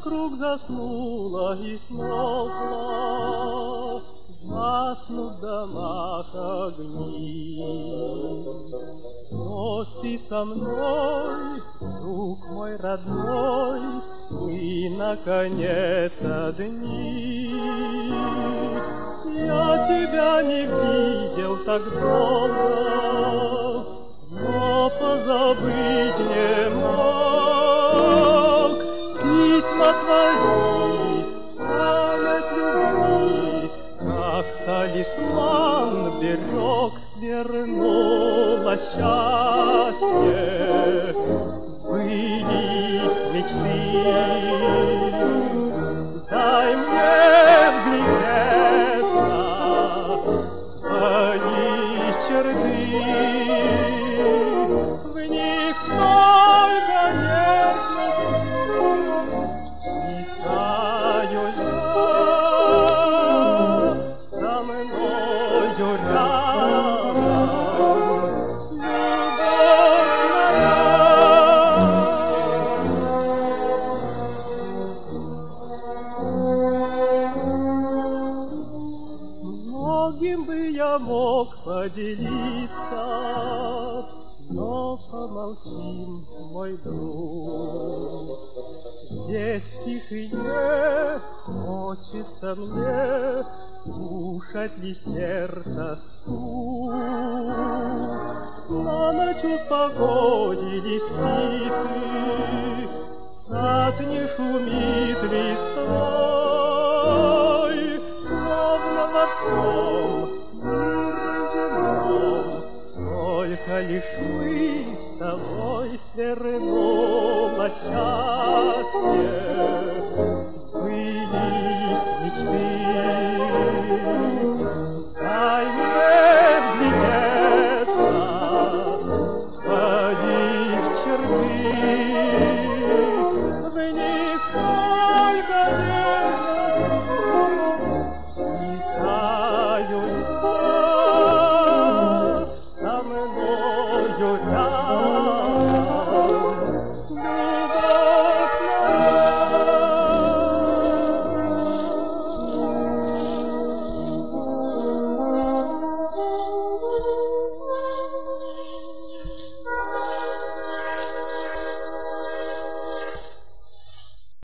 вокруг заснула и смолкла, гаснут в домах огни. Но ты со мной, друг мой родной, мы, наконец, одни. Я тебя не видел так долго, но позабыть не мог. Письма твои, память любви, как талисман берег, вернуло счастье, сбылись мечты. Дай мне вглядеться в твои черты, в них столько нежности, и таю я за мною рядом, многим бы я мог поделиться, но помолчим, мой друг. Здесь в тишине хочется мне слушать ли сердце стук. На ночь успокоились птицы, сад не шумит листвой, словно во всем мире земном только лишь мы с тобой, вернуло счастье.